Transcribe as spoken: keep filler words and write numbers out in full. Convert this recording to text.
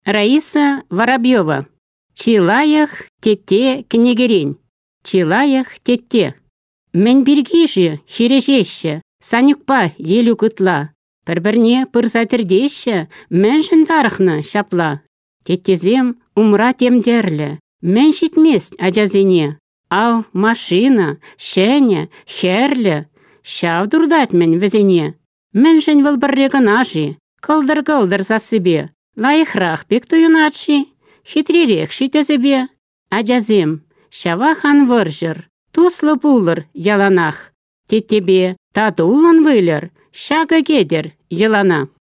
Раиса Воробьева. Чилаях тетте княгерень. Чилаях тетте. Мен биргиші, хирежеші, санюкпа елу кытла. Бір-бірне пырсатырдеші, мен жындарықны шапла. Теттезем умра темдерлі. Мен жетмест ажазене. Ав машина, шәне, хәрлі. Шав дурдат мен візене. Мен жын вылбыррегін ажи. Кылдыр-кылдыр засыбе. Лайықрақ бек туюначи. Хитререк шитезебе. Ажазем, шава хан выржыр. Туслы булыр яланах. Теттебе татулын вылыр. Шага кедер елана.